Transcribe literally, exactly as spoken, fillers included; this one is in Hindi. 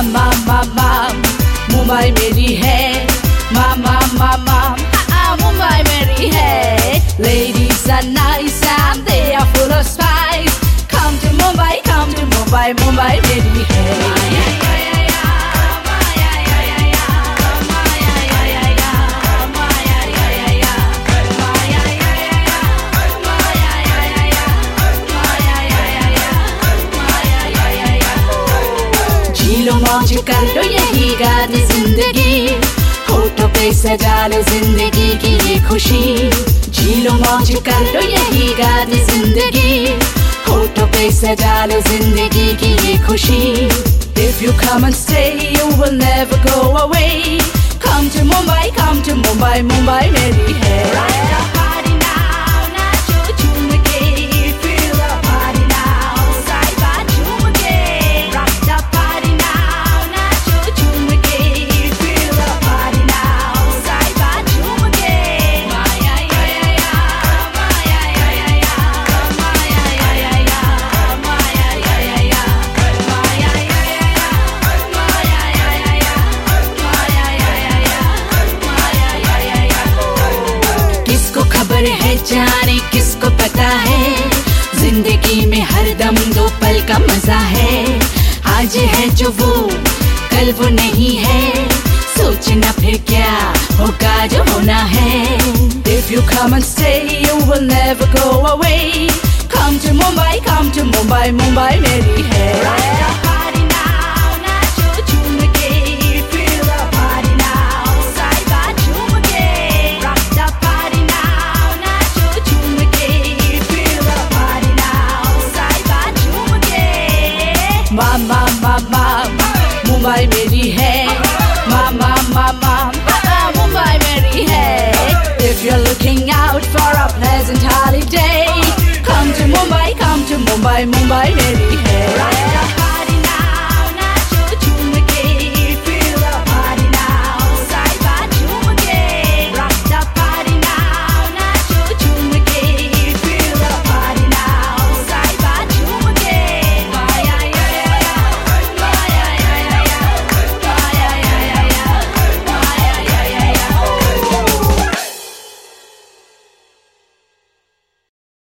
मामा मामा मुंबई मेरी है, मामा मामा मुंबई मेरी है. Ladies are nice and they are full of spice. Come to Mumbai, come to Mumbai, Mumbai मेरी है. झीलो मौज कर लो यही गानी जिंदगी, होठों पे सजा लो जिंदगी की ये खुशी. झीलो मौज कर लो यही गानी जिंदगी, होठों पे सजा लो जिंदगी की ये खुशी. If you come and stay, you will never go away. Come to Mumbai, come to Mumbai, Mumbai मेरी है. है जाने किसको पता है, जिंदगी में हर दम दो पल का मजा है. आज है जो वो कल वो नहीं है, सोचना फिर क्या होगा जो होना है. If you come and stay, you will never go away. Come to Mumbai, come to Mumbai, Mumbai मेरी है. मामा मामा मुंबई मेरी है, मामा मामा मुंबई मेरी है. If you're looking out for a pleasant holiday, come to Mumbai, come to Mumbai, Mumbai मेरी है.